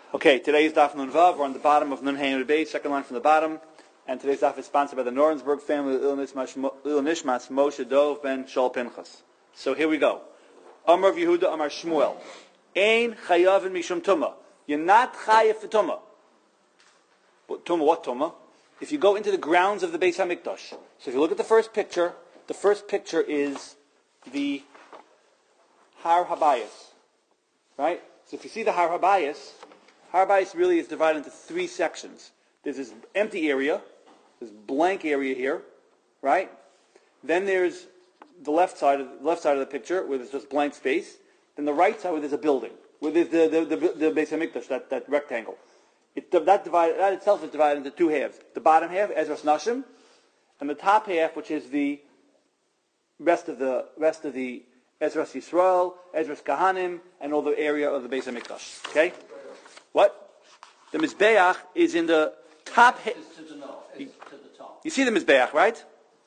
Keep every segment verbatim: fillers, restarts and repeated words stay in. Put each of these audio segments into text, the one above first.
Okay, today's daf Nun Vav. We're on the bottom of Nun Hein Beis, second line from the bottom. And today's daf is sponsored by the Norensberg family of Nishmas Moshe Dov ben Shol Pinchas. So here we go. Amar Yehuda Amar Shmuel. Ein chayavin mishum tumah. You're not chayav for tumah. What tumah? What tumah? If you go into the grounds of the Beis Hamikdash. So if you look at the first picture, the first picture is the Har Habayis, right? So if you see the Har Habayis, Har Habayis really is divided into three sections. There's this empty area, this blank area here, right? Then there's the left side of the left side of the picture where there's just blank space. Then the right side where there's a building, where there's the the, the, the Beis Hamikdash, that, that rectangle. It, that divided, that itself is divided into two halves. The bottom half, Ezras Nashim, and the top half, which is the rest of the rest of the Ezras Yisrael, Ezras Kahanim, and all the area of the Beis Hamikdash. Okay, what? The Mizbeach is in the top. Ha- It's to the north. It's to the top. You see the Mizbeach, right?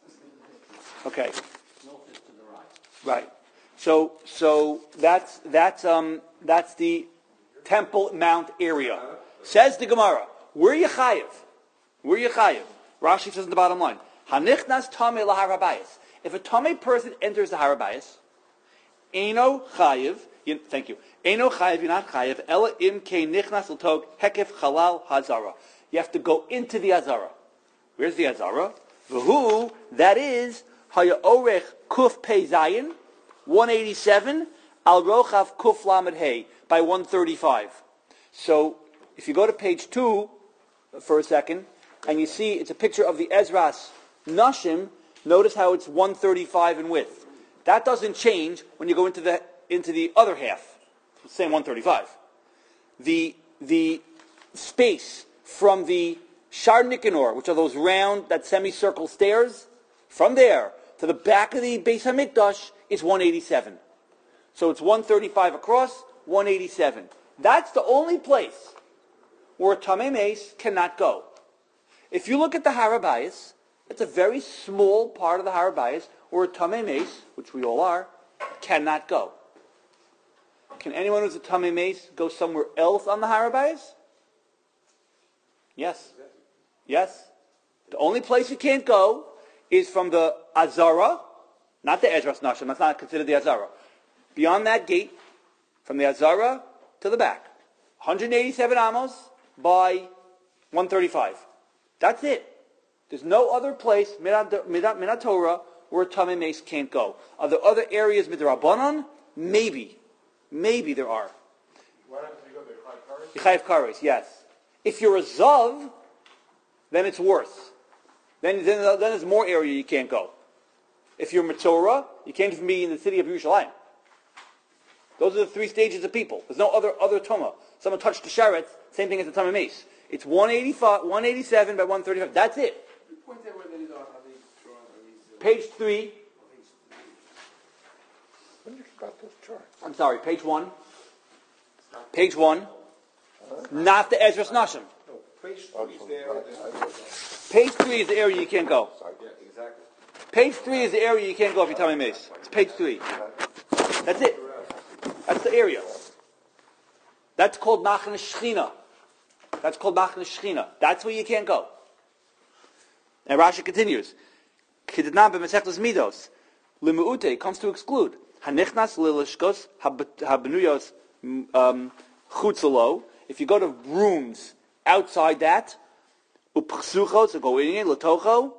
Okay. North is to the right. Right. So so that's that's um that's the Temple Mount area. Says the Gemara, where you chayiv? Where you chayiv? Rashi says in the bottom line, Hanichnas tamei lahar habayis. If a tamei person enters the har habayis, Eino chayiv. You, thank you. Eino chayiv. You're not chayiv. Ela im kei nichnas l'tog hekef chalal hazara. You have to go into the hazara. Where's the hazara? V'hu, that is haya orech kuf pei zayin, one eighty-seven, al rochav kuf lamed hey, by one thirty-five. So if you go to page two for a second, and you see it's a picture of the Ezras Nashim, notice how it's one thirty-five in width. That doesn't change when you go into the into the other half. It's the same one thirty-five. The the space from the Shar Nikanor, which are those round, that semicircle stairs, from there to the back of the Beis Hamikdash is one eighty-seven. So it's one thirty-five across, one eighty-seven. That's the only place where a Tamei Meis cannot go. If you look at the Har Habayis, it's a very small part of the Har Habayis where a Tamei Meis, which we all are, cannot go. Can anyone who's a Tamei Meis go somewhere else on the Har Habayis? Yes. Yes. The only place you can't go is from the Azara, not the Ezras Nashim, that's not considered the Azara. Beyond that gate, from the Azara to the back. one eighty-seven amos by one thirty-five. That's it. There's no other place, Minat Torah, where a Tamei Meis can't go. Are there other areas, Midrabanan? Maybe. Maybe there are. Why not you go to Chayiv Kares? Chayiv Kares, yes. If you're a Zav, then it's worse. Then, then, then there's more area you can't go. If you're Matorah, you can't even be in the city of Yerushalayim. Those are the three stages of people. There's no other other Tumah. Someone touched the Sharet, same thing as the Tamei Meis. It's one eighty-five, one eighty-seven by one thirty-five. That's it. Point out where these are, how these drawn, are these, uh, Page three. When you got this chart? I'm sorry, page one. Page one. Not the Ezras Nashim. No, page three is there. Page three is the area you can't go. Sorry, yeah, exactly. Page three is the area you can't go if you're Tamei Meis. It's page three. That's it. That's the area. That's called Machne Shechina. That's called Machne Shechina. That's where you can't go. And Rashi continues. Kidnam b'Masechtas Midos. Limuute comes to exclude. Hanichnas lilishkos habenuyos chutzalo. If you go to rooms outside that, upchsuchos, so go in latocho,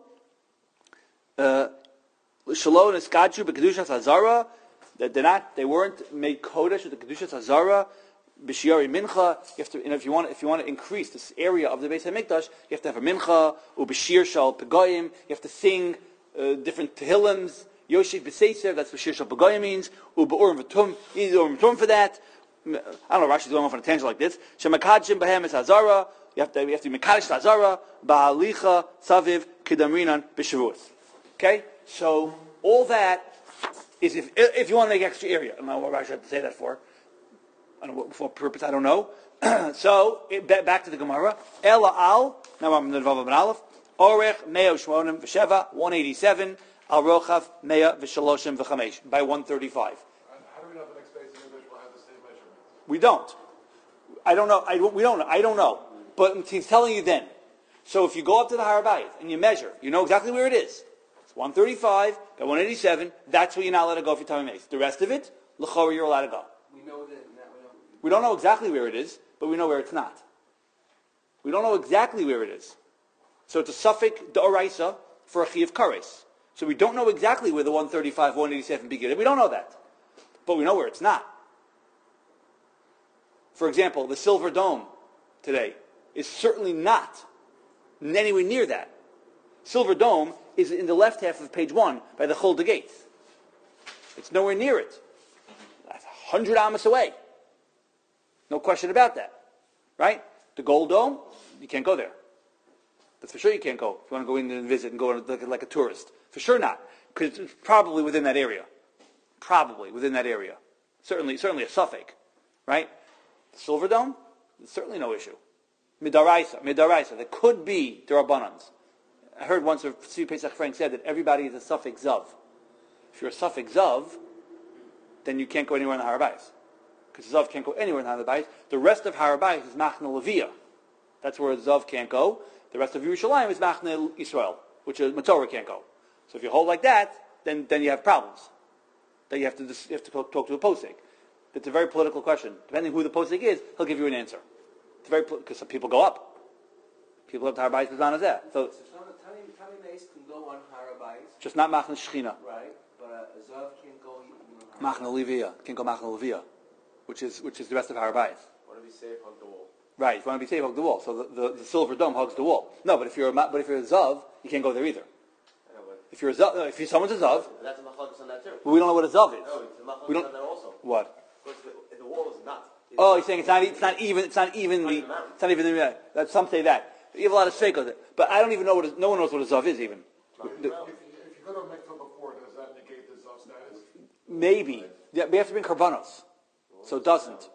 shalom eskadju b'kedushas hazara. That they're not, they weren't made kodesh with the kedushas hazara. B'shiari mincha. You have to, you know, if you want, if you want to increase this area of the Beis Hamikdash, you have to have a mincha. Ub'shir shal pegoyim. You have to sing uh, different tehillims. Yoshev b'seiser. That's what shir shal pegoyim means. Ub'orim v'tum. You need urim v'tum for that. I don't know. Rashi's going off on a tangent like this. Shemakadshim b'hem es hazara. You have to, you have to be mekadosh hazara. Ba'alicha saviv kedamrinan b'shavus. Okay, so all that is if if you want to make extra area. I don't know what Rashi had to say that for. I don't know what, for what purpose, I don't know. So, it, back to the Gemara. Ela al, now I'm in the Vav ben Aleph, Orech mea shmonim v'sheva, one eighty-seven, al rochav mea v'shaloshim v'chamesh, by one thirty-five. And how do we know the next base in English will have the same measurement? We don't. I don't know. I don't, we don't know. I don't know. But he's telling you then. So if you go up to the Har Bayit and you measure, you know exactly where it is. It's one thirty-five by one eighty-seven. That's where you're not allowed to go if you're Tamei Meis. The rest of it, l'chorah, you're allowed to go. We know that, that we don't. We don't know exactly where it is, but we know where it's not. We don't know exactly where it is. So it's a suffix d'oraisa for a chi of kares. So we don't know exactly where the one thirty-five, one eighty-seven begin. We don't know that. But we know where it's not. For example, the Silver Dome today is certainly not anywhere near that. Silver Dome is in the left half of page one by the Chol Gate. It's nowhere near it. That's a hundred amas away. No question about that. Right? The Gold Dome, you can't go there. That's for sure you can't go. If you want to go in and visit and go and look like a tourist. For sure not. Because it's probably within that area. Probably within that area. Certainly, certainly a suffix. Right? The Silver Dome, there's certainly no issue. Midaraisa, midaraisa. There could be derabbanans. I heard once of Tzvi Pesach Frank said that everybody is a suffix zav. If you're a suffix zav, then you can't go anywhere in the Har Bayis. Because zav can't go anywhere in the Har Bayis. The rest of Har Bayis is Machna Leviyah. That's where zav can't go. The rest of Yerushalayim is Machna Yisrael, which is Matorah can't go. So if you hold like that, then, then you have problems. Then you have to you have to talk, talk to a posek. It's a very political question. Depending who the posek is, he'll give you an answer. It's very because some people go up. People up to Har Bayis B'zman Hazeh. So Tamei Meis can go on Har Bayis. just not Machna Shechina. Right, but a Zav can't go even on Machna Leviyah can't go Machna Leviyah, which is which is the rest of Har Bayis. Want to be safe on the wall. Right, if you want to be safe, hug the wall. So the, the, the Silver Dome hugs the wall. No, but if you're a, but if you're a Zav, you can't go there either. Yeah, If you're a Zav, no, if you're, someone's a Zav, That's a machlokes on that too. we don't know what a Zav is. No, it's a machlokes We don't- on that also. What? Because the, the wall is not. It's Oh, you're saying it's not, it's not even, it's not even the, it's not even the, that some say that. You have a lot of shake on it. But I don't even know what, a, no one knows what a Zav is even. The- If you, if you go to a mikvah before, does that negate the zav status? maybe. Yeah, we have to bring karbanos. So it doesn't.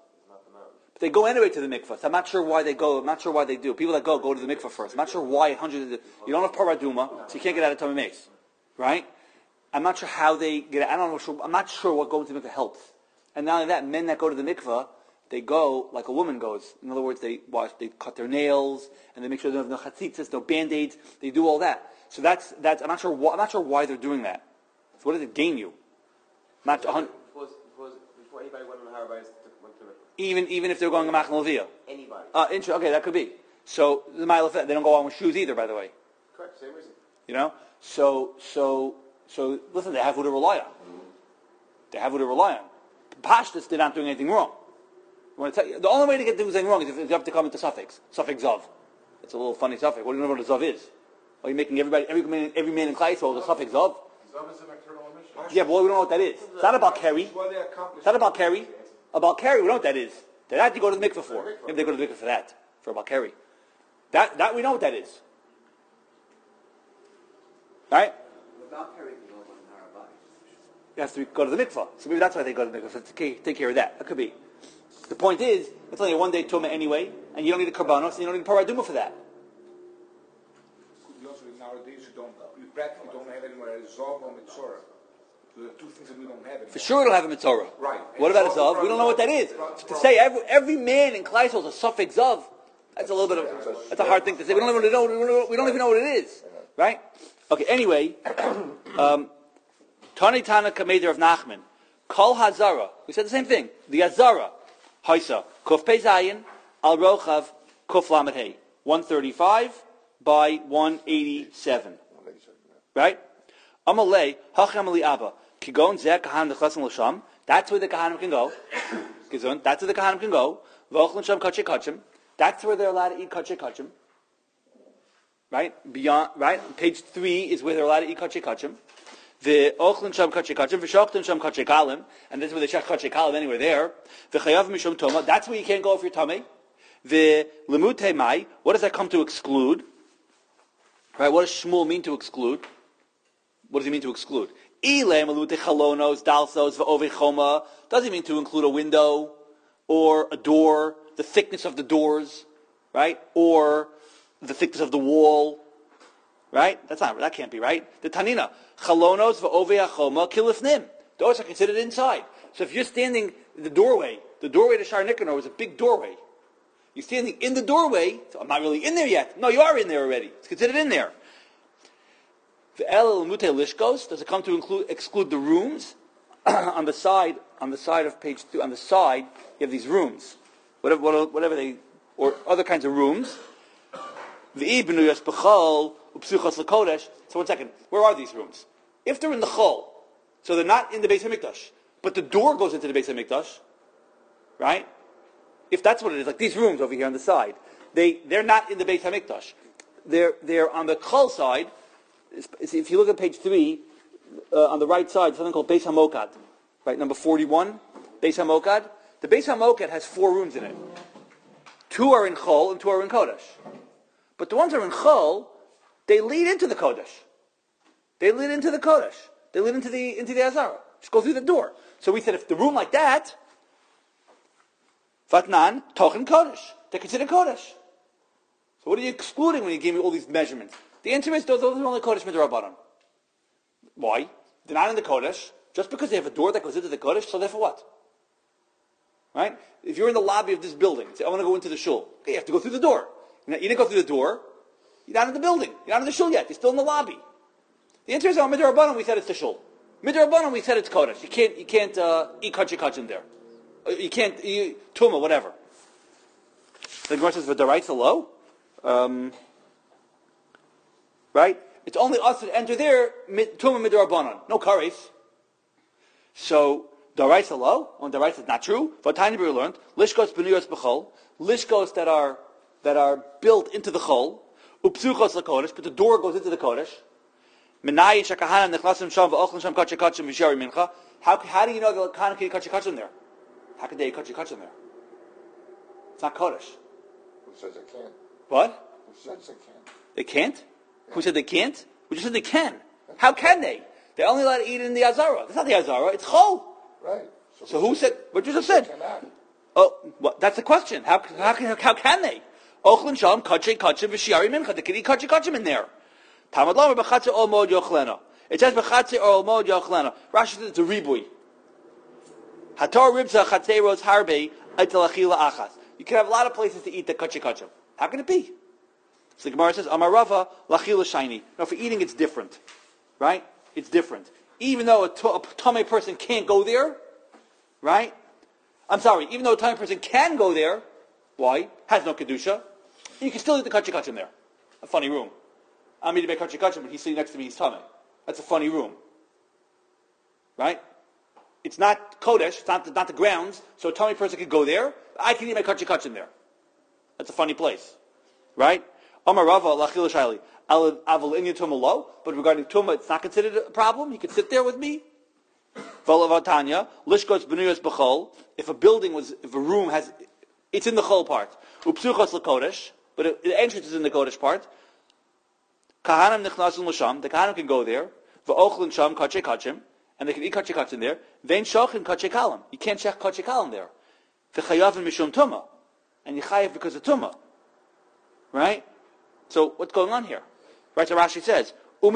But they go anyway to the mikvah. So I'm not sure why they go. I'm not sure why they do. People that go, go to the mikvah first. I'm not sure why hundreds of, you don't have paraduma, so you can't get out of Tamei Meis. Right? I'm not sure how they get out. I don't know. Sure, I'm not sure what going to the mikvah helps. And not only that, men that go to the mikvah, they go like a woman goes. In other words, they wash, they cut their nails, and they make sure they have no chatzitzas, no band-aids. They do all that. So that's, that's, I'm not sure why, I'm not sure why they're doing that. So what does it gain you? Not a hun- Before, before, before anybody went on the Har Bayis, went to it. even, even if they're going to Machna Leviyah. Anybody. Uh, inter- okay, that could be. So the mile of they don't go on with shoes either, by the way. Correct, same reason. You know, so so so listen, they have who to rely on. They have who to rely on. Pashtus, they're not doing anything wrong. I want to tell you, the only way to get things wrong is if you have to come into suffix, suffix zav. It's a little funny suffix. What do you know what a zav is? Are you making everybody, every man, every man in Klai Yisrael is a suffix zav? Zav is an external emission. Yeah, but we don't know what that is. It's not about carry. That's why they accomplished It's not about carry. About carry, we know what that is. That have to go to the mikveh for. Maybe they go to the mikveh for that, for about carry. That that we know what that is. Right? Without carrying the over in Har Bayis. It has to be, go to the mikveh. So maybe that's why they go to the mikveh, to take, take care of that. That could be. The point is, it's only a one day tumah anyway, and you don't need a karbanos, and you don't need a paraduma for that. Also, nowadays you don't, you practically don't have anywhere a Zov or Mitzorah. So there are two things that we don't have anymore. For sure we don't have a mitzorah. Right. What about a zav? We don't know what that is. To say every, every man in Klai Yisrael is a suffix zav, that's a little bit of, that's a hard thing to say. We don't even know, we don't, we don't even know what it is. Right? Okay, anyway, um, Tani Tana Kameder of Nachman, Kol Hazara, we said the same thing. The Hazara, Haisa, Kuf Pei Zayin, Al Rochav, Kuf Lamed Hey, one thirty-five by one eighty-seven. Right? Amalei, Hachem Ali Abba, Kigon Zeh Kahanim Nechasim L'Sham, that's where the Kahanim can go. Gizun, that's where the Kahanim can go. V'ochlin Sham Kachei Kachim, that's where they're allowed to eat Kachei Kachim. Right? Beyond, right? Page three is where they're allowed to eat Kachei Kachim. The Ochlin Sham Kachei Kachim, V'shoktin Sham Kachei Kalim, and that's where they shech Kachei Kalim anywhere there. V'chayav Mishum Toma, that's where you can't go if you're Tomei. The Lemute Mai, what does that come to exclude? Right? What does Shmuel mean to exclude? What does he mean to exclude? Ile Malute Chalonos, Dalsos, V'ove Choma, does he mean to include a window, or a door, the thickness of the doors, right? Or the thickness of the wall, right? That's not, that can't be right. The Tanina, Chalonos v'ovei achoma kilifnim. Those are considered inside. So if you're standing in the doorway, the doorway to Shar Nicanor was a big doorway, You're standing in the doorway, so I'm not really in there yet. No, you are in there already. It's considered in there. The El Mute Lishkos, does it come to include, exclude the rooms? on the side, on the side of page two, on the side, you have these rooms. Whatever, whatever they, or other kinds of rooms. The Ibn Yasbachal, Upsuchas Lakodesh. So one second, where are these rooms? If they're in the Chol, so they're not in the Beis HaMikdash, but the door goes into the Beis HaMikdash, right? If that's what it is, like these rooms over here on the side, they, they're not in the Beis HaMikdash. They're, they're on the Chol side. If you look at page three, uh, on the right side, something called Beis HaMokad, right, number forty-one, Beis HaMokad. The Beis HaMokad has four rooms in it. Two are in Chol and two are in Kodesh. But the ones that are in Chol, they lead into the Kodesh. They lead into the Kodesh. They lead into the into the Azara. Just go through the door. So we said if the room like that, Vatnan, Tochen Kodesh. They're considered Kodesh. So what are you excluding when you give me all these measurements? The answer is those, those are only Kodesh Midrabanan. Why? They're not in the Kodesh. Just because they have a door that goes into the Kodesh, so therefore what? Right? If you're in the lobby of this building, say, I want to go into the shul. Okay, you have to go through the door. You didn't go through the door. You're not in the building. You're not in the shul yet. You're still in the lobby. The answer is on Midrabanan, we said it's the shul. Midrabanan, we said it's Kodesh. You can't, you can't uh, eat kachik kachim there. You can't eat tuma, whatever. The Gemara says, "V'daraisa lo." Um, right? It's only us that enter there, tuma midrabanan, no kares. So daraisa lo, on daraisa is not true. V'tayni we learned lishkos b'nuyos b'chol, lishkos that are that are built into the chol, upsuchos lakodesh, but the door goes into the kodesh. Menayin shakahanan nechlasim sham v'ochlim sham kachik kachim v'shari mincha. How how do you know the kahanan can eat kachik kachim there? How can they eat kachik kachim there? It's not kodesh. Who says it can't? What? Who says it can't? They can't? Yeah. Who said they can't? We just said they can. How can they? They're only allowed to eat in the Azara. That's not the Azara, it's Chol. Right. So, so who said, what you just said? Cannot. Oh, well, that's the question. How, how, how, how can they? Ochlin Shalom, Kachay Kachim, V'Shiari Mincha. They can eat Kachay Kachim in there. Tamad Lamer, B'Chatze Ol Mod Yochlena. It says B'Chatze Ol Mod Yochlena. Rashi says it's a ribui. Hator Ribza Chatzei Ros Harbe, Aitel Achila Achas. You can have a lot of places to eat the Kachay Kachim. How can it be? So the Gemara says, Amarava Lachila Shiny. Now for eating it's different. Right? It's different. Even though a, to, a tummy person can't go there, right? I'm sorry, even though a tummy person can go there, why? Has no Kedusha, you can still eat the Kachik Kachim there. A funny room. I'm eating my Kachik Kachim, but he's sitting next to me, he's tummy. That's a funny room. Right? It's not Kodesh, it's not, not the grounds, so a tummy person can go there, I can eat my Kachik Kachim there. That's a funny place. Right? Amar Rava Lachila Shaili. But regarding Tumah, it's not considered a problem. He could sit there with me. If a building was, if a room has, it's in the Chol part. But the entrance is in the Kodesh part. The Kahanim can go there. And they can eat kachik kachim there. Vein shochin kachik kalam. You can't shech kachik kalam there. V'chayavim mishum Tumah. And you chayav because of Tumah. Right? So what's going on here? Right, so Rashi says,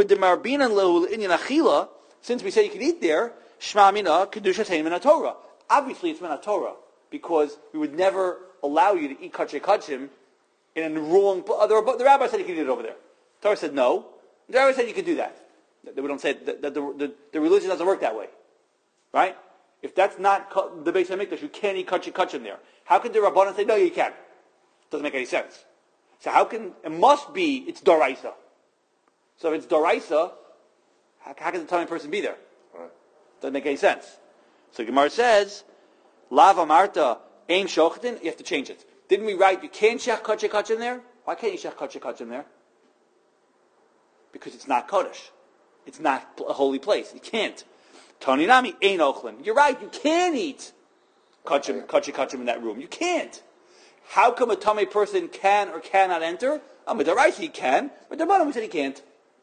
since we say you can eat there, Shema mina kedusha tein min Torah. Obviously, it's min Torah because we would never allow you to eat kachei kachim in a wrong. The, the rabbi said you can eat it over there. Torah said no. The rabbi said you can do that. We don't say that, that the, the, the religion doesn't work that way, right? If that's not the Beis HaMikdash, you can't eat kachei kachim there. How can the Rabbanan say no? You can. Doesn't make any sense. So how can, it must be, it's Doraisa. So if it's Doraisa, how, how can the tummy person be there? Right. Doesn't make any sense. So Gemara says, Lava Marta, Aim Shochtin, you have to change it. Didn't we write, you can't shech kachei kachim there? Why can't you shech kachei kachim there? Because it's not Kodesh. It's not a holy place. You can't. Tony Nami, Ain Ochlin. You're right, you can't eat kachim, kachei kachim in that room. You can't. How come a tummy person can or cannot enter? Oh, but the right he can, but the bottom we said he can't.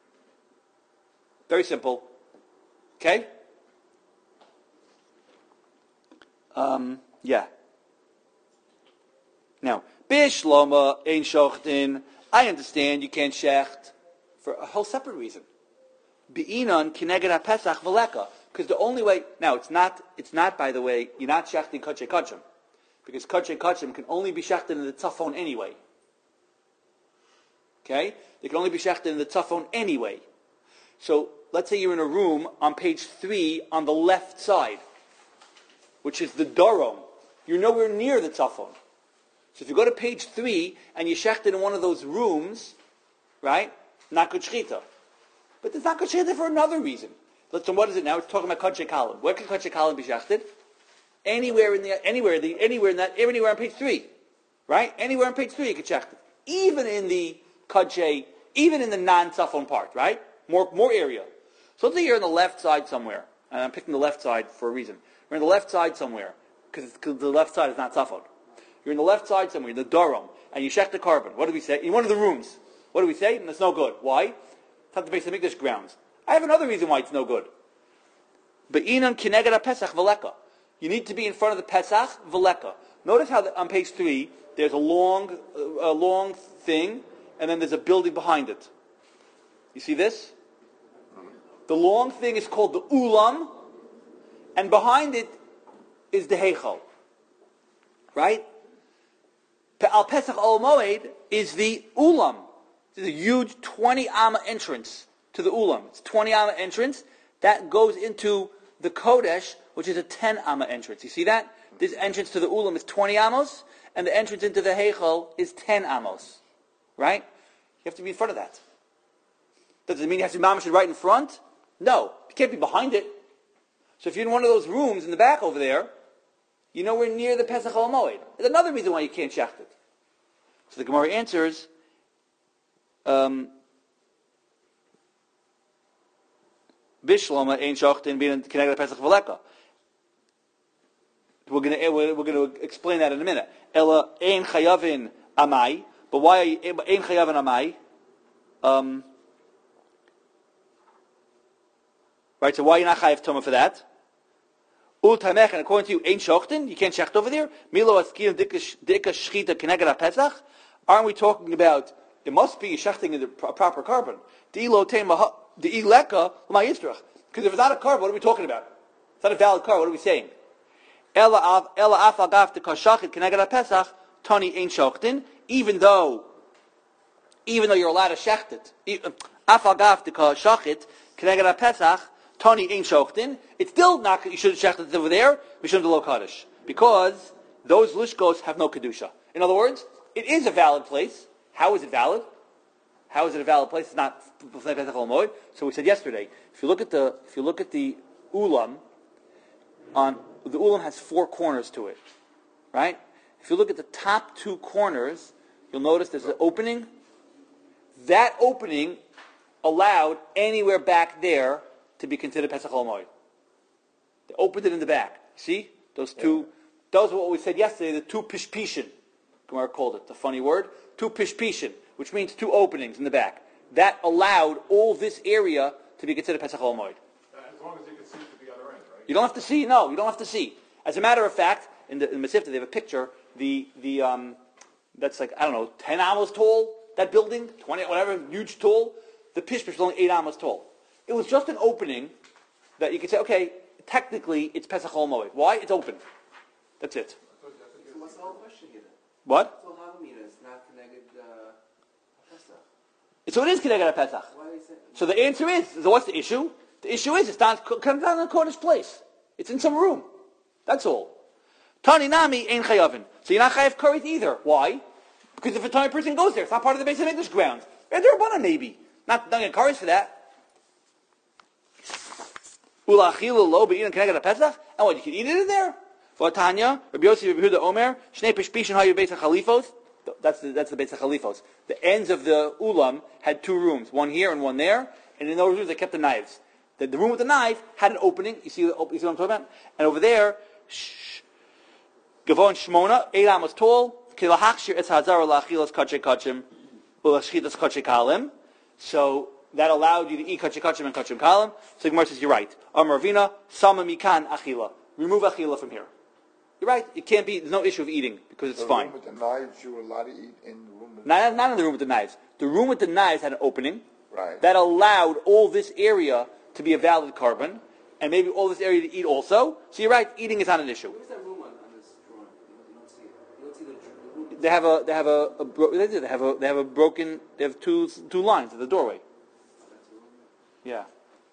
Very simple. Okay? Um, yeah. Now, Bishloma ein shochtin. I understand you can't shecht for a whole separate reason. Be'inon kineged ha-pesach v'leka. Because the only way, now it's not, it's not by the way, you're not shechting kachei kachim. because kachay kachim can only be shechted in the tzafon anyway. Okay? They can only be shechted in the tzafon anyway. So, let's say you're in a room on page three on the left side, which is the darom. You're nowhere near the tzafon. So if you go to page three and you shechted in one of those rooms, right? Not good shechita. But it's not good shechita for another reason. So what is it now? It's talking about kachay kalim. Where can kachay kalim be shechted? Anywhere in the anywhere the anywhere in that anywhere on page three, right? Anywhere on page three you can shecht it. Even in the kachay, even in the non-tzafon part, right? More more area. So let's say you're on the left side somewhere, and I'm picking the left side for a reason. You're on the left side somewhere because the left side is not tzafon. You're in the left side somewhere, in the darom, and you shecht the carbon. What do we say? In one of the rooms. What do we say? And it's no good. Why? It's not the base of Mikdash grounds. I have another reason why it's no good. Be'inan kineged Pesach v'leka. You need to be in front of the Pesach v'leka. Notice how the, on page three there's a long, a long thing, and then there's a building behind it. You see this? The long thing is called the ulam, and behind it is the heichal. Right? Al Pesach Ol Moed is the ulam. It's a huge twenty amma entrance to the ulam. It's twenty amma entrance that goes into the kodesh, which is a ten amma entrance. You see that? This entrance to the ulam is twenty amos, and the entrance into the heichal is ten amos. Right? You have to be in front of that. Does it mean you have to be mamash right in front? No. You can't be behind it. So if you're in one of those rooms in the back over there, you're nowhere near the Pesach Ol Moed. There's another reason why you can't shecht it. So the Gemara answers, um, Bishlama ein shachtin bin connected Pesach v'leka. We're going to we're going to explain that in a minute. Ella ein chayavin amai, but why ein chayavin amai? Um, right. So why are you not chayav tuma for that? Ultamech, and according to you, ein shachtin, you can't shecht over there. Milo askirim dika shchita connected Pesach. Aren't we talking about? It must be shechting in the proper carbon. Deilo tema. The ileka my yitzrach. Because if it's not a carbon, what are we talking about? It's not a valid carbon. What are we saying? Ella ella afal gaf the kashachit keneged Pesach tani ein shachtin. Even though, even though you're allowed to shecht it, afal gaf the kashachit keneged Pesach tani ein shachtin. It's still not. You should have shechted it over there. We shouldn't do lo kaddish because those lishkos have no kedusha. In other words, it is a valid place. How is it valid? How is it a valid place? It's not Pesach Ol Moed. So we said yesterday, if you look at the if you look at the ulam, on the ulam has four corners to it, right? If you look at the top two corners, you'll notice there's an opening. That opening allowed anywhere back there to be considered Pesach Ol Moed. They opened it in the back. See those two? Those are what we said yesterday. The two pishpishin. Gemara called it the funny word. Two pishpishin, which means two openings in the back. That allowed all this area to be considered Pesach Ol Moed. As long as you can see to the other end, right? You don't have to see. No, you don't have to see. As a matter of fact, in the, in the Masifta, they have a picture. The the um, that's like I don't know, ten amos tall. That building, twenty, whatever, huge tall. The pishpish was only eight amos tall. It was just an opening that you could say, okay, technically it's Pesach Ol Moed. Why? It's open. That's it. So what's the whole question here then? What? So Havamina is not connected uh, Pesach. So it is Keneged Pesach. Why are they saying? So the answer is, so what's the issue? The issue is it's not comes down in the Kodesh place. It's in some room. That's all. Tani Nami ain't chayavin. So you're not chayav karet either. Why? Because if a Tani person goes there, it's not part of the base of English grounds. They're Rabbanan maybe. Not not getting karet for that. Ulachilu lo be'inan Keneged Pesach. And what, you can eat it in there? For Tanya, Rabbi Yossi, Rabbi Yehuda Omer, Shnei Pishpishin Hayu Beis HaChalifos. That's the that's the Beis HaChalifos. The ends of the ulam had two rooms, one here and one there, and in those rooms they kept the knives. The, the room with the knife had an opening. You see, you see what I'm talking about? And over there, Gavon Shmona, eight amos tall. Kilahachshir etz hazar lachilas kachay kachim, ulashchitas kachay kalim. So that allowed you to eat kachay kachim and kachim kalim. So Gemara says you're right. Amar Ravina, sama mikan achila. Remove achila from here. You're right. It can't be. There's no issue of eating because it's the fine. room with the knives, you were allowed to eat in the room with Not, not in the room with the knives. The room with the knives had an opening right. that allowed all this area to be a valid carbon, and maybe all this area to eat also. So you're right. Eating is not an issue. Where's that room on, on this drawing? You don't, you don't see they have a they have a, a bro- they do they have a they have a broken they have two two lines at the doorway. Yeah.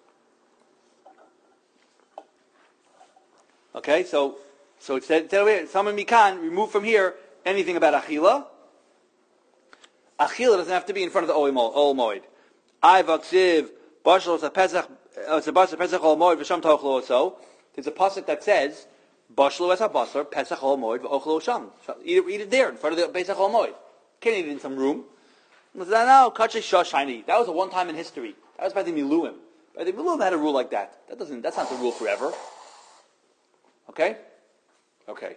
Okay, so so it said someone mikan remove from here anything about achila. Achila doesn't have to be in front of the ol moed. I vaksiv bashal a pesach it's a basar pesach ol moed v'sham tochlo so. There's a pasuk that says bashal es habasar pesach ol moed v'ochlo sham. Eat it, eat it there in front of the pesach ol moed. Can't eat it in some room. No, kachei shosh shiny. That was a one time in history. That was by the miluim. By the miluim had a rule like that. That doesn't. That's not the rule forever. Okay? Okay.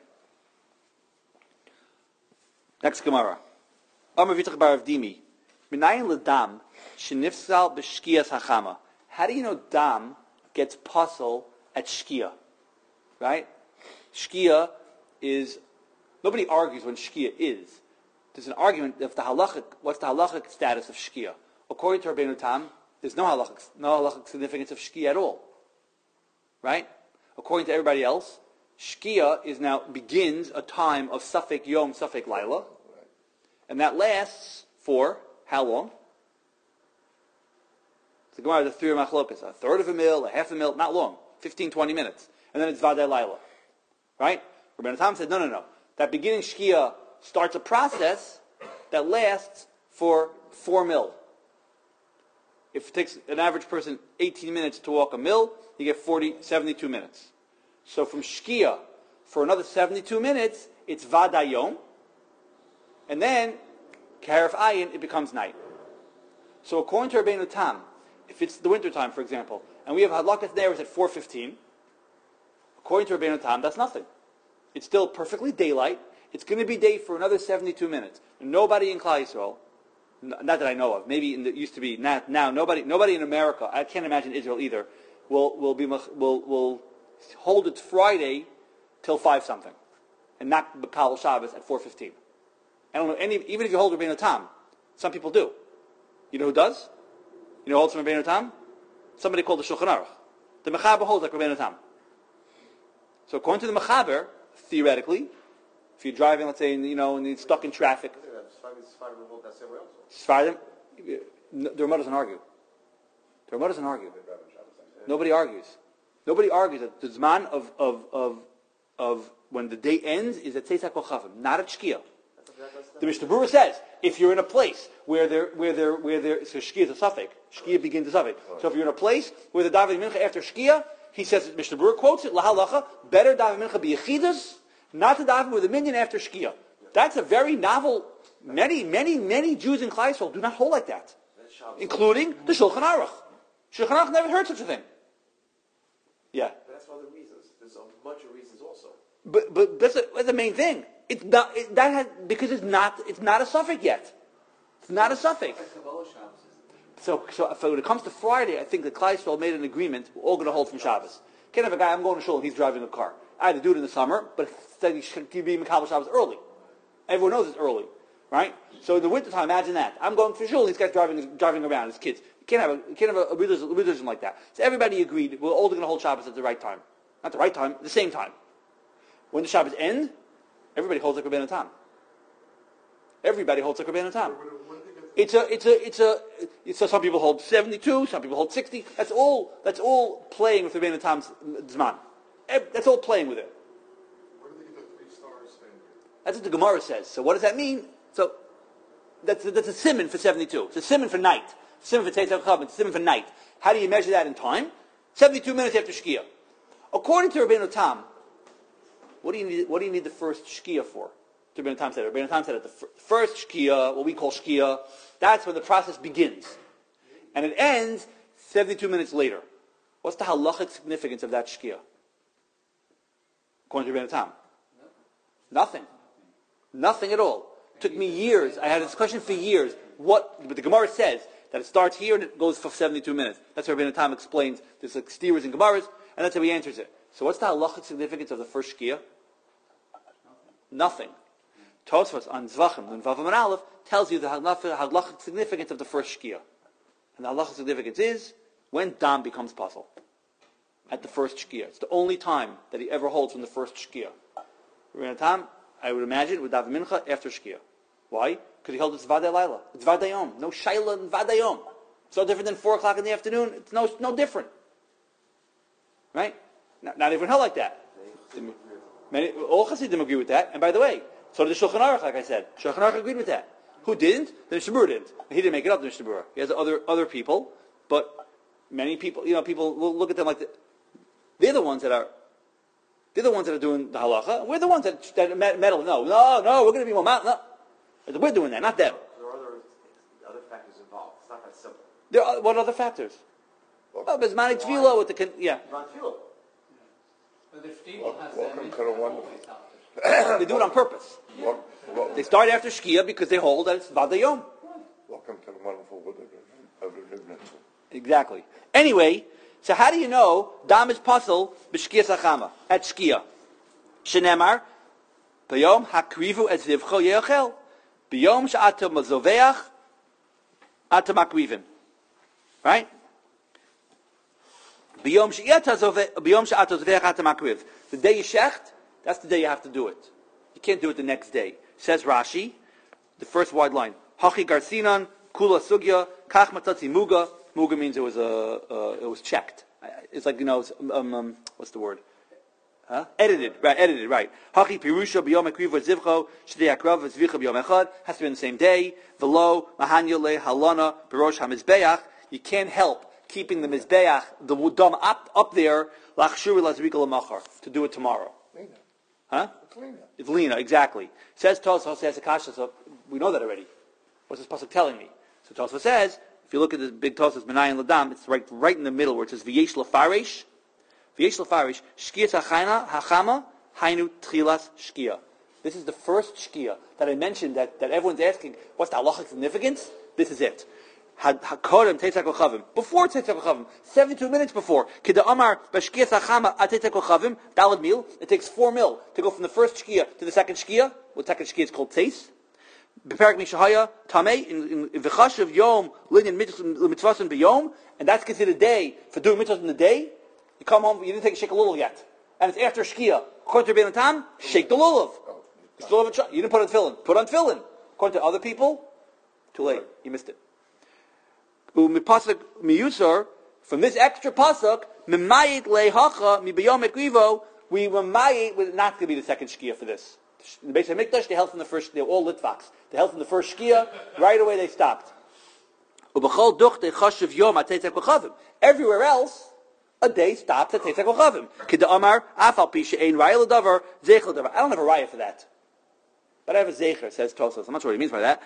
Next Gemara. Amar Vitach bar Avdimi. Minayin ledam shenifsal b'shkiyas hachama. How do you know dam gets puzzle at shkia? Right? Shkia is, nobody argues when shkia is. There's an argument of the halachic, what's the halachic status of shkia? According to Rabbeinu Tam, there's no halachic, no halachic significance of shkia at all. Right? According to everybody else, shkia is now begins a time of Safek Yom, Safek Laila, and that lasts for how long? The Gemara has a three machlokas, a third of a mil, a half a mil, not long, fifteen, twenty minutes, and then it's Vadei Laila, right? Rabbeinu Tam said, no, no, no. That beginning shkia starts a process that lasts for four mil. If it takes an average person eighteen minutes to walk a mil, you get forty, seventy-two minutes. So from Shkia, for another seventy-two minutes, it's Vadayom. And then, Karef Ayin, it becomes night. So according to Rabbeinu Tam, if it's the winter time, for example, and we have Hadlakas there is at four fifteen, according to Rabbeinu Tam, that's nothing. It's still perfectly daylight. It's going to be day for another seventy-two minutes. Nobody in Klal Yisrael, not that I know of, maybe in the, it used to be, not now, nobody nobody in America, I can't imagine Israel either, will will be will will hold its Friday till five something, and not B'Kal Shabbos at four fifteen. I don't know any. Even if you hold Rabbeinu Tam, some people do. You know who does? You know who holds from Rabbeinu Tam? Somebody called the Shulchan Aruch. The Mechaber holds like Rabbeinu Tam. So according to the Mechaber, theoretically, if you're driving, let's say, you know, and you're stuck in traffic, Sfardim, the Ramah doesn't argue. The Ramah doesn't argue. Nobody argues. Nobody argues that the Zman of, of, of, of when the day ends is at Tzeitzak Kochavim, not at Shkia. The Mishnah Berurah says, if you're in a place where there, where there, where there, so Shkia is a suffix. Shkia begins a suffix. So if you're in a place where the David Mincha after Shkia, he says, Mishnah Berurah quotes it, Lahalacha, better David Mincha be Yechidus, not to daven with a minion after Shkia. That's a very novel. Many, many, many Jews in Klal Yisrael do not hold like that, including the Shulchan Aruch. Shulchan Aruch never heard such a thing. Yeah. But that's for other reasons. There's a bunch of reasons also. But but that's, a, that's the main thing. It's not it, that has because it's not it's not a suffix yet. It's not a suffix. So so if, when it comes to Friday, I think the Klal Yisrael made an agreement. We're all going to hold from Shabbos. Can't have a guy. I'm going to shul and he's driving a car. I had to do it in the summer, but said he should be Mekabel Shabbos early. Everyone knows it's early, right? So in the wintertime, imagine that. I'm going for shul and these guys driving driving around, his kids. You can't have a you can't have a, a religion, religion like that. So everybody agreed we're all going to hold Shabbos at the right time, not the right time, the same time. When the Shabbos end, everybody holds like Rabbeinu Tam. Everybody holds like Rabbeinu Tam. It's a, it's a, it's a, it's a, some people hold seventy-two, some people hold sixty. That's all, that's all playing with Rabbeinu Tam's Zman. That's all playing with it. Where do they get the three stars thing? That's what the Gemara says. So what does that mean? So, that's a, that's a simon for seventy-two. It's a simon for night. Simon for Tzeitzak Chav, it's a simon for night. How do you measure that in time? seventy-two minutes after Shkia. According to Rabbeinu Tam, what do you need, what do you need the first Shkia for? Rabbeinu Tam said it. Rabbeinu Tam said it. The first Shkia, what we call Shkia, that's when the process begins. And it ends seventy-two minutes later. What's the halachic significance of that Shkia? According to Rabbeinu Tam? Nothing. Nothing at all. It took me years. I had this question for years. What? But the Gemara says that it starts here and it goes for seventy-two minutes. That's what Rabbeinu Tam explains. There's like steers and Gemaras, and that's how he answers it. So what's the halachic significance of the first Shkia? Nothing. Tosfos on Zvachim and Vavam and Aleph tells you the halachic significance of the first Shkia. And the halachic significance is when Dam becomes puzzle. At the first Shkia. It's the only time that he ever holds from the first Shkia. Rabbeinu Tam I would imagine, would daven mincha after Shkia. Why? Because he held it's Vadei Laila. It's Vadei Yom. No Shaila and Vadei Yom. It's no different than four o'clock in the afternoon. It's no, no different. Right? Not, not everyone held like that. Many, all Hasidim agree with that. And by the way, so did the Shulchan Aruch, like I said. Shulchan Aruch agreed with that. Who didn't? The Mishnah Berurah didn't. He didn't make it up, the Mishnah Berurah. He has other other people, but many people, you know, people will look at them like the, they're the ones that are they're the ones that are doing the halacha. We're the ones that, that meddle. No, no, no, we're going to be more mount. No. We're doing that, not them. There are other, other factors involved. It's not that simple. There are, what other factors? Well, Bismani Tefillah with the, yeah. Not tefillah. But if people has Welcome to the wonderful. They do it on purpose. Wel- wel- They start after Shkia because they hold that it's Vadei Yom. Welcome to the wonderful world of the Leibniz. Exactly. Anyway, so how do you know Dam is Pasal b'Shkia Sachama at Shkia? Shenemar, B'yom hakrivu et zivcho yeochel, B'yom she'ato mazoveach, ato makrivin. Right? B'yom she'ato zoveach, ato makriv. The day you shecht, that's the day you have to do it. You can't do it the next day. Says Rashi, the first wide line. Hachi garsinan, kula sugya, kach matzatzi muga. Muga means it was a, uh, it was checked. It's like, you know, it's, um, um, what's the word? Huh? Edited, right, edited, right. Hachi pirusha b'yom akriv v'zivcho, shdei akrav v'zvicha b'yom echad, has to be on the same day. V'lo, mahanya le halana, b'rosh ha-mizbeach. You can't help keeping the mizbeach, the wudam up, up there, lachshuri lazrika l'machar, to do it tomorrow. Huh? It's Lena. It's Lena, exactly. Says Tosfos, says Akasha, so we know that already. What's this pasuk telling me? So Tosfos says, if you look at this big Tosfos, Benayin Ladam, it's right right in the middle where it says V'yesh Lafaresh, V'yesh Lafaresh, Shkiyat HaChayna, HaChama, Hainu Tchilas Shkia. This is the first Shkia that I mentioned that, that everyone's asking, what's the halachic significance? This is it. HaKodem Teitzak Kochavim. Before Teitzak Kochavim, seventy-two minutes before. Kida Amar Bashkiyas HaChama Ateitzak Kochavim, Dalad Mil. It takes four mil to go from the first Shkia to the second Shkia. What second Shkia is called Teis. Beparak Mishahaya Tamei in V'chashav Yom Linyan Mitzvasim B'Yom, and that's considered a day for doing mitzvahs in the day. You come home, you didn't take a shake a lulav yet, and it's after Shkia. According to Rebbeinu Tam, shake the lulav. You still haven't. You didn't put on tefillin. Put on tefillin. According to other people, too late. You missed it. Umipasuk miyusar, from this extra pasuk, mimayit lehacha mi b'yom ekrivo, we were mayit with not going to be the second shkia for this. In the base of Mikdash, they held from the first. They were all litvaks. They held from the first shkia. Right away, they stopped. Ubachol duch de chashiv yom ateitzak v'chavim. Everywhere else, a day stops at teitzak v'chavim. Kida amar afal pisha ein raya l'davar zeichel davar. I don't have a raya for that. But I have a zecher, says Tosfos. I'm not sure what he means by that.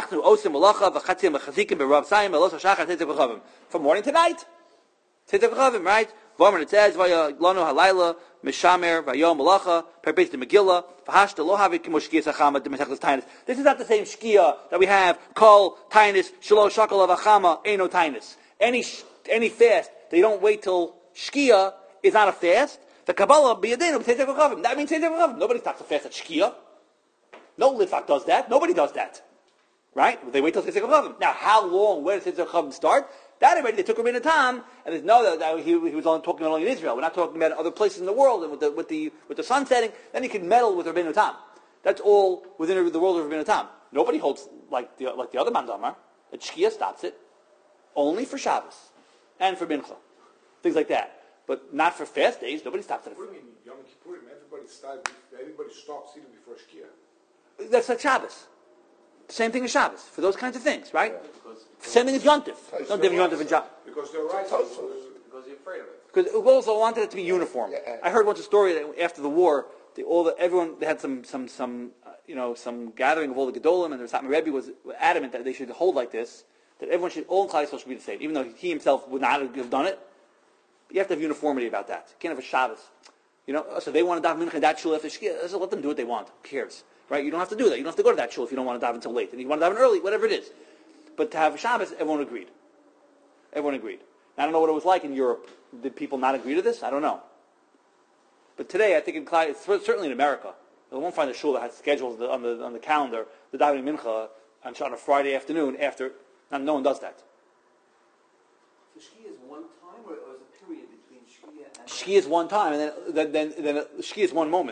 From morning to night. Right? Vomer it says, Vaya lanu halayla, mishamer, vayom malacha, perbeis de Megillah, v'hashta lo havi kimo shkia sachama de mesechles tainus. This is not the same shkia that we have, kol, tainus, shalo shakal of achama, eno tainus. Any, any fast, they don't wait till shkia is not a fast. The Kabbalah, biyadenu, b'teitzak v'chavim. That means teitzak v'chavim. Nobody stops a fast at shkia. No litvak does that. Nobody does that. Right? They wait till Teitzak Kochavim. Now, how long, where does Teitzak Kochavim start? That already, they took him in a time, and there's no, that, that he, he was only talking only in Israel. We're not talking about other places in the world, and with the, with the, with the sun setting, then he can meddle with Rabbeinu Tam. That's all within the world of Rabbeinu Tam. Nobody holds, like the, like the other Mandamar, that Shkia stops it, only for Shabbos, and for Mincha. Things like that. But not for fast days, nobody stops it. What do you mean, Yom Kippurim, everybody starts, everybody stops even before Shkia. That's like Shabbos. Same thing as Shabbos, for those kinds of things, right? Yeah, same thing as Yontif. No different Yontif and Shabbos. Because they're right. Because you're afraid of it. Because we also wanted it to be uniform. Yeah. I heard once a story that after the war, they, all the, everyone, they had some, some, some, uh, you know, some gathering of all the Gedolim, and there was Satmar Rebbe was adamant that they should hold like this, that everyone should, all in Klal Yisrael should be the same, even though he himself would not have done it. But you have to have uniformity about that. You can't have a Shabbos. You know, so they want to daven mincha in that shul after Shkia. So let them do what they want. Who cares? Right? You don't have to do that. You don't have to go to that shul if you don't want to daven until late. And you want to daven early, whatever it is. But to have a Shabbos, everyone agreed. Everyone agreed. Now, I don't know what it was like in Europe. Did people not agree to this? I don't know. But today, I think in Klal, certainly in America, you won't find a shul that has schedules on the on the calendar, the davening mincha on a Friday afternoon after. Now, no one does that. So Shkia is one time, or, or is a period between Shkia and... Shkia is one time, and then then then, then Shkia is one moment. Right.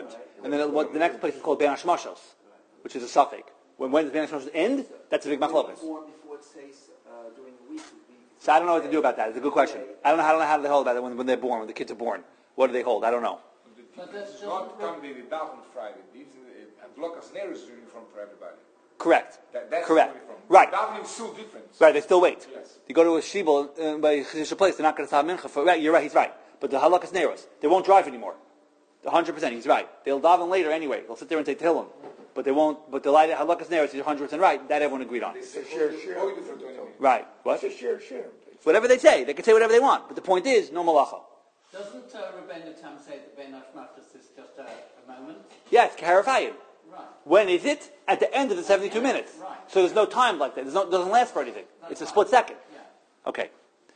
And then what, the next place is called Ben Hashmashos, which is a suffix. When when does Ben Hashmashos end? That's a big machlokes. Before, before it says uh, during the week would be. So I don't know what to do about that. It's a good question. I don't know how, I don't know how they hold about it when, when they're born, when the kids are born. What do they hold? I don't know. But that's It's just not re- come the daf on Friday. These uh, and block as is uniform for everybody. Correct. That, that's Correct. uniform. Right. Davening is still different. Right, they still wait. Yes. You go to a shibul uh, by a place, they're not going to have mincha for. Right, you're right. He's right. But the halakas neros, they won't drive anymore. one hundred percent, he's right. They'll daven later anyway. They'll sit there and say tehillim, but they won't. But the light halakas neros, he's one hundred percent right. That everyone agreed on. They say Share, oh, share. oh, different to anything. Right. What? Just share, share. Whatever they say, they can say whatever they want. But the point is, no malacha. Doesn't uh, Rabbeinu Tam say that Ben Hashmashos is just a, a moment? Yes, kaharafayim. Right. When is it? At the end of the seventy-two minutes. Right. So there's no time like that. There's no, it doesn't last for anything. No It's a time. split second. Yeah. Okay.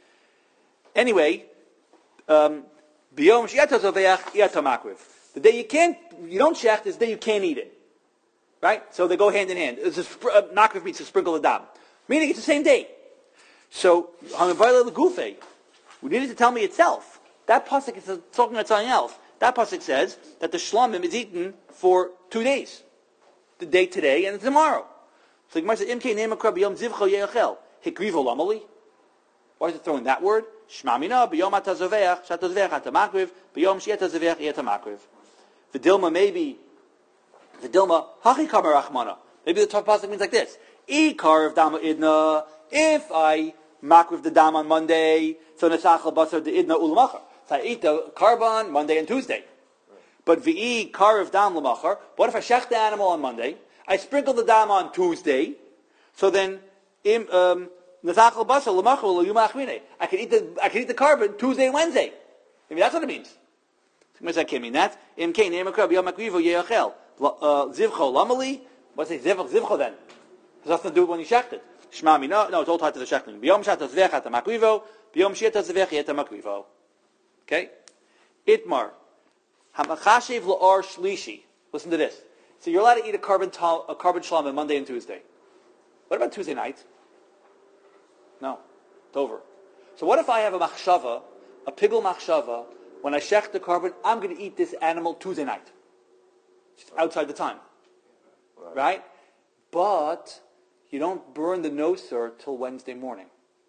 Anyway, um, biyom she'eta zoveach yeta makriv. The day you can't, you don't shecht is the day you can't eat it. Right? So they go hand in hand. It's a spr- uh, makriv means to sprinkle the dam. Meaning it's the same day. So, Hamavayla Legufe, we needed to tell me itself. That pasuk is talking about something else. That pasuk says that the shlamim is eaten for two days. The day today and tomorrow. So the Gemara says, Imke nemakra b'yom zivcho yeachel. Hikrivo lamali. Why is it throwing that word? Shmamina b'yom atazoveach, shatazoveach atamakriv, b'yom shietazoveach yetamakriv. Vidilma maybe, Vidilma, hachi kamar rachmana. Maybe the top pasuk means like this. Ikar of dama idna, if I makriv the dam on Monday, so nesachal basar the idna ulamachar. So I eat the carbon Monday and Tuesday. But v'i karev dam lamachar. What if I shech the animal on Monday? I sprinkle the dam on Tuesday. So then, im nezachal basar lamachar l'yumachmine. I can eat the I can eat the carbon Tuesday and Wednesday. Maybe that's what it means. I can't mean that. Im kein nemakra b'yom makrivo yeachel zivcho lamali. What's it? Zivcho zivcho then? It has nothing to do with when you shecht it. Shema mina. No, it's all tied to the shechting. B'yom shata zvech ata makrivo. B'yom shieta zvech yeta makrivo. Okay? Itmar. Hamachashiv la'or shlishi. Listen to this. So you're allowed to eat a carbon tal- a carbon shlam on Monday and Tuesday. What about Tuesday night? No. It's over. So what if I have a machshava, a pigul machshava, when I shech the carbon, I'm going to eat this animal Tuesday night. It's outside the time. Right? right? But you don't burn the noser till Wednesday morning.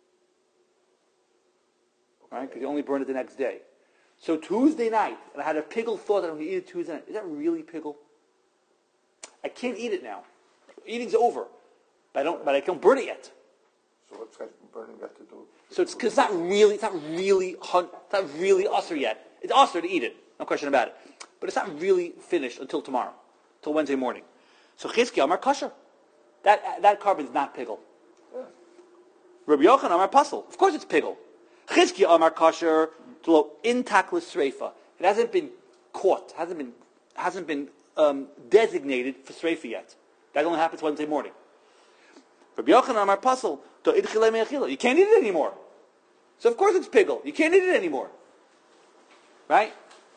Right? Because you only burn it the next day. So Tuesday night, and I had a pigul thought that I'm going to eat it Tuesday night. Is that really pigul? I can't eat it now. Eating's over. But I don't. But I can't burn it yet. So what's that burning got to do? So it's because it's not really. It's not really. It's not really usher yet. It's usher to eat it. No question about it. But it's not really finished until tomorrow, until Wednesday morning. So Chizki Amar Kasher. That that carbon is not pigul. Yeah. Rabbi Yochanan Amar Pasel. Of course it's pigul. Chizki Amar Kasher. Intact l'sreifa. It hasn't been caught, hasn't been hasn't been um, designated for sreifa yet. That only happens Wednesday morning. Rabbi Yochanan Amar Pasel, you can't eat it anymore. So of course it's pigul. You can't eat it anymore. Right?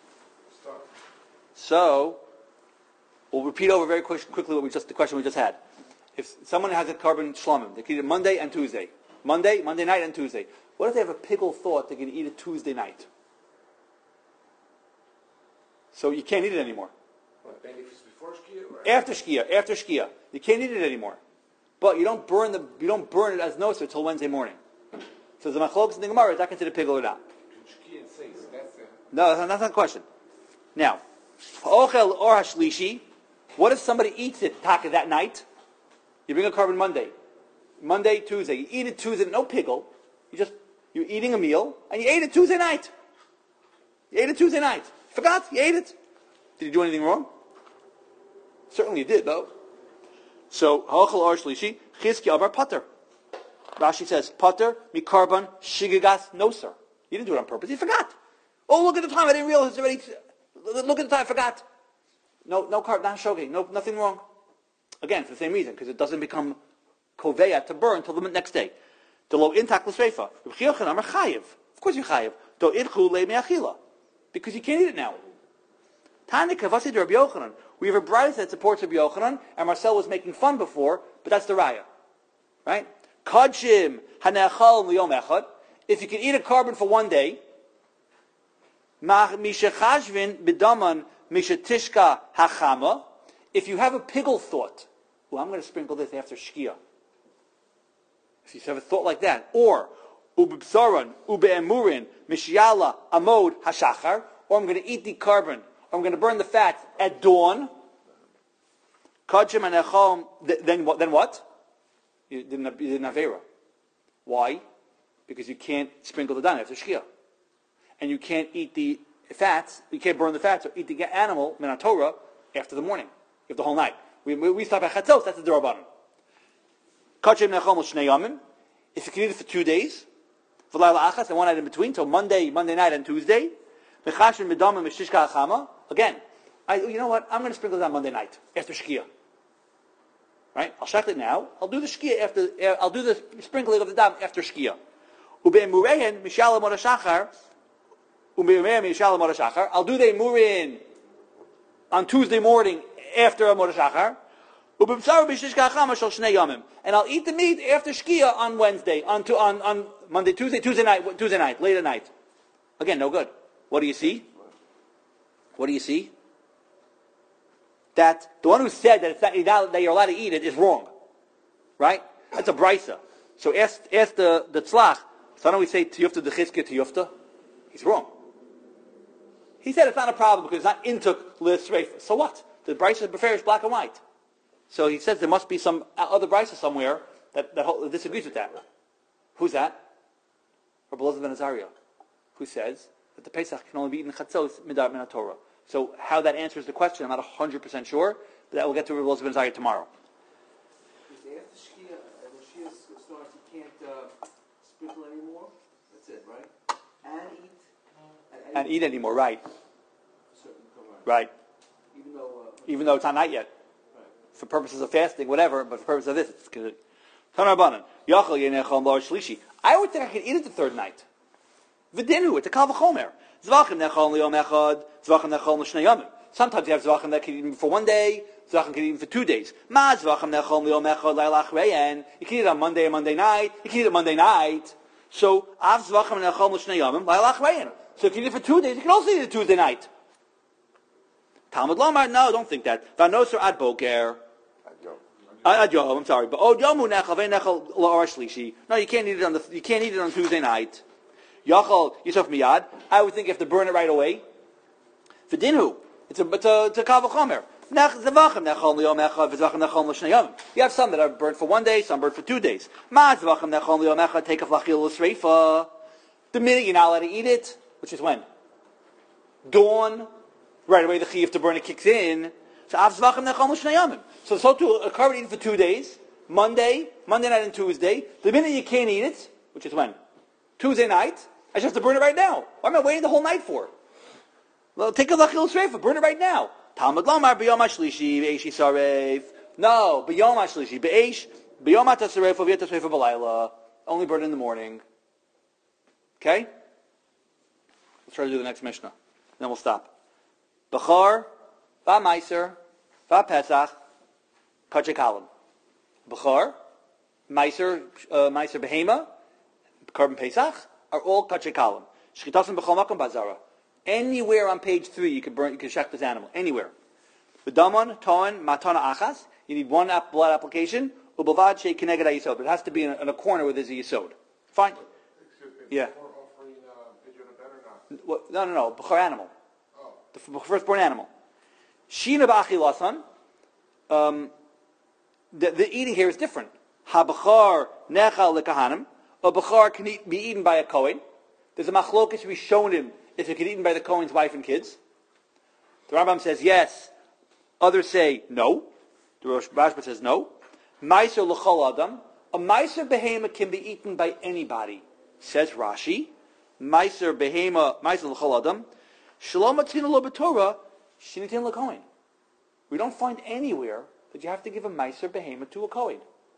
So we'll repeat over very quick, quickly what we just the question we just had. If someone has a carbon shlamim, they can eat it Monday and Tuesday. Monday, Monday night and Tuesday. What if they have a pigul thought they're going to eat it Tuesday night? So you can't eat it anymore. What, then if it's before Shkia or After Shkia, after Shkia, you can't eat it anymore. But you don't burn the you don't burn it as noser until Wednesday morning. So the machlokes in the Gemara is that considered pigul or not? Shkia and says that's the No, that's not the question. Now, ha'ochel or hashlishi. What if somebody eats it taka that night? You bring a carbon Monday, Monday, Tuesday. You eat it Tuesday, no pigul. You just you're eating a meal and you ate it Tuesday night. You ate it Tuesday night. Forgot you ate it. Did you do anything wrong? Certainly you did, though. So ha'ochel or shlishi chizki abar pater. Rashi says pater mikarban shigagas noser. You didn't do it on purpose. You forgot. Oh, look at the time. I didn't realize it's already. Look at the time. I forgot. No, no carb, not shogeg. No, nothing wrong. Again, for the same reason, because it doesn't become koveya to burn until the next day. The low intact l'sreifa. Of course you're chayiv. Do idchu le'me'achila. Because you can't eat it now. Tani kavasi de Rabbi Yochanan. We have a bride that supports Rabbi Yochanan, and Marcel was making fun before, but that's the raya. Right? Kadshim hanechal liyom echad. If you can eat a carbon for one day, mishachashvin b'daman mishatishka hachama. If you have a piggle thought, well, I'm going to sprinkle this after Shkia. If you have a thought like that, or ubibsaran, ubeemurin, mishyala, amod, hashachar, or I'm going to eat the carbon, or I'm going to burn the fat at dawn. Kachim and echom. Then what? Then what? You didn't. You didn't have avera. Why? Because you can't sprinkle the dan after Shkia, and you can't eat the fats. You can't burn the fats or eat the animal min Torah after the morning. You have the whole night. We, we, we stop at chatzos. That's the derabanan. Kachim nechom l'shnei yamim. If you can eat it for two days, v'layla achas, and one night in between, so Monday, Monday night and Tuesday. Mechashin midamim mishishka achama. Again, I, you know what? I'm going to sprinkle it on Monday night after Shkia. Right? I'll shech it now. I'll do the Shkia after. Uh, I'll do the sprinkling of the dam after Shkia. Ube'emurein mishala morashachar. Ube'emurein mishala morashachar. I'll do the emurin on Tuesday morning after a morashachar. Ube'b'sar b'shishka achama shel shnei yamim. And I'll eat the meat after Shkia on Wednesday, on, to, on on Monday, Tuesday, Tuesday night, Tuesday night, late at night. Again, no good. What do you see? What do you see? That the one who said that it's not, that you're allowed to eat it is wrong, right? That's a brisa. So ask ask the the tzlach. So don't we say tiyufta dechizke tiyufta? He's wrong. He said it's not a problem because it's not intuk l'sreifa. So what? The brisa prefers black and white. So he says there must be some other brisa somewhere that, that disagrees with that. Who's that? Rabbi Elazar ben Azariah, who says that the Pesach can only be eaten chatzos midar min Torah. So how that answers the question, I'm not one hundred percent sure, but that we'll get to Rabbi Elazar ben Azariah tomorrow. After Shkia, when Shkia starts, you can't uh, sprinkle anymore? That's it, right? And eat? And, And eat anymore, right? certain command. Right. Even though... Uh, Even though it's not night yet. right. For purposes of fasting, whatever, but for purposes of this, it's good. Tanarbanan. Yachal yenechom lar shlishi. I would think I could eat it the third night. V'dinu, it's a kal v'chomer. Zvachim nechom liyom echad, zvachim nechom l'shnei yamim. Sometimes you have zvachim that can eat even for one day, zvachim can eat even for two days. Ma zvachim nechom liyom echad laylach reyen. You can eat it on Monday and Monday night. You can eat it Monday night. So, av zvachim nechom l'shnei yamim, laylach reyen. So if you eat it for two days, you can also eat it Tuesday night. Talmud Lomar, no, don't think that. Vanoser ad boker. Ad yom, I'm sorry. But oh, yomu nechal, ve nechal la'or shlishi. No, you can't eat it on the, you can't eat it on Tuesday night. Yachal yisuf miyad. I would think you have to burn it right away. V'dinhu. It's a, it's a, it's a kal v'chomer. You have some that are burnt for one day, some burnt for two days. Ma zvachim nechal liyom echad, take a flachil l'sreifa. The minute you're not allowed to eat it, which is when? Dawn. Right away the chiyuv to burn it kicks in. So av zvachim nechal l'shnei yamim. So so to a carbon eaten for two days, Monday, Monday night and Tuesday. The minute you can't eat it, which is when? Tuesday night, I just have to burn it right now. Why am I waiting the whole night for? Well, take a lachil l'sreifa, burn it right now. Talmud lomar b'yom hashlishi b'eish yisarev. No, b'yom hashlishi b'eish b'yom hatasarev v'yat tasreif b'layla. Only burn it in the morning. Okay? Let's try to do the next Mishnah. Then we'll stop. Bechor, va meiser, va pesach, kachek halam. Bechor, meiser, uh, meiser behema, carbon pesach, are all kachek halam. Shchitasim b'chol makom bazara. Anywhere on page three, you can burn, you can shech this animal. Anywhere. V'damon, toan, matana achas. You need one blood application. Ubavad shei keneged ha'yisod. But it has to be in a, in a corner where there's a yisod. Fine. Excuse me, Yeah. before offering uh, pigeon a bed or not? What, no, no, no. Bechor animal. Oh. The f- firstborn animal. Shina b'achilasan. Um, the, the eating here is different. Ha-bechor nechal lekahanim. A bechor can eat, be eaten by a kohen. There's a machlokas we shown him if it can be eaten by the kohen's wife and kids. The Rambam says yes. Others say no. The Rosh Rashba says no. Meiser l'chol adam. A meiser behema can be eaten by anybody. Says Rashi. Meiser behema, meiser l'chol adam. Shalom atzina lo b'torah, shinitin l'kohen. We don't find anywhere that you have to give a meiser behema to a kohen.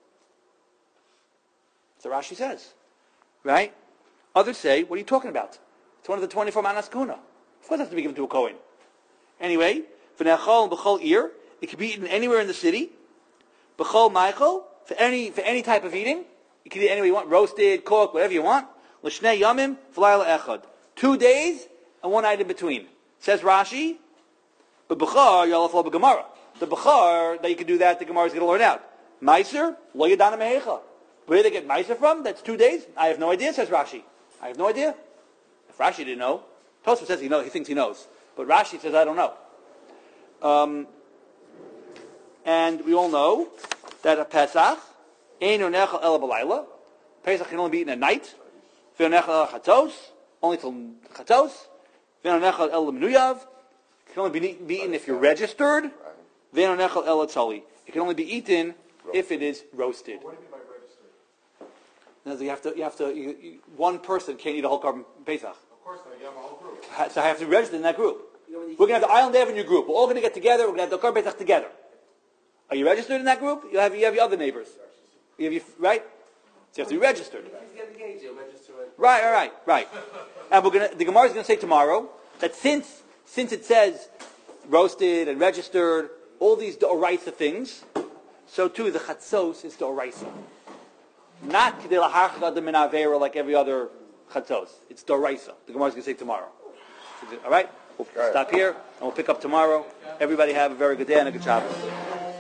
So Rashi says. Right? Others say, what are you talking about? It's one of the twenty-four manas kuna. Of course it has to be given to a kohen. Anyway, v'nechol b'chol ir, it can be eaten anywhere in the city. B'chol meichel, for any for any type of eating. You can eat it any way you want, roasted, cooked, whatever you want. L'shnei yamim, v'layla echad. Two days and one night in between. Says Rashi, But Bechar, you'll follow Gemara. The Bechar, that you can do that, the Gemara is going to learn out. Meiser, lo yadana mehecha. Where did they get Meiser from? That's two days? I have no idea, says Rashi. I have no idea. If Rashi didn't know, Tosfos says he knows, he thinks he knows. But Rashi says, I don't know. Um, and we all know that a Pesach, Eino nechal ela b'layla. Pesach can only be eaten at night. Ve'no nechal ela chatos, only till chatos. Ve'no nechal ela menuyav, can only be, be eaten if you're registered. Ve'no nechal ela tzali, it can only be eaten if it is roasted. What do you mean by registered? Now, you have to, you have to, you, you, one person can't eat a whole carbon Pesach. Of course not, you have a whole group. So I have to register in that group. We're going to have the Island Avenue group. We're all going to get together. We're going to have the Carbon Pesach together. Are you registered in that group? You have, you have your other neighbors. You have your, right? So you have to be registered. If he's getting engaged, he'll register it. Right, all right, right. And we're going to, the Gemara is going to say tomorrow that since, since it says roasted and registered, all these D'oraisa things, so too the Chatzos is D'oraisa. Not K'dei L'Harchad Min Avera like every other Chatzos. It's D'oraisa. The Gemara is going to say tomorrow. All right? We'll stop here, and we'll pick up tomorrow. Everybody have a very good day and a good Shabbos.